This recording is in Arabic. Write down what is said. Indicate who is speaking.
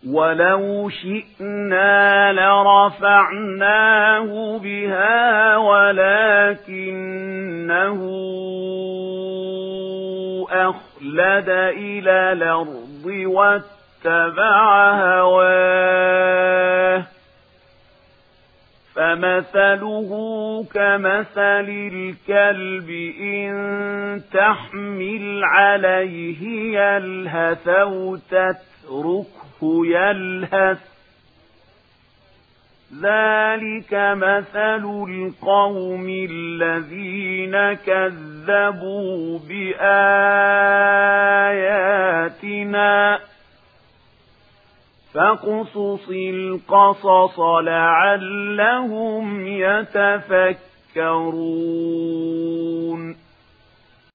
Speaker 1: ولو شئنا لرفعناه بها ولكنه أخلد إلى الأرض واتبع هواه فمثله كمثل الكلب إن تحمل عليه يلهث أو تتركه يلهث ذلك مثل القوم الذين كذبوا بآياتنا فاقصص القصص لعلهم يتفكرون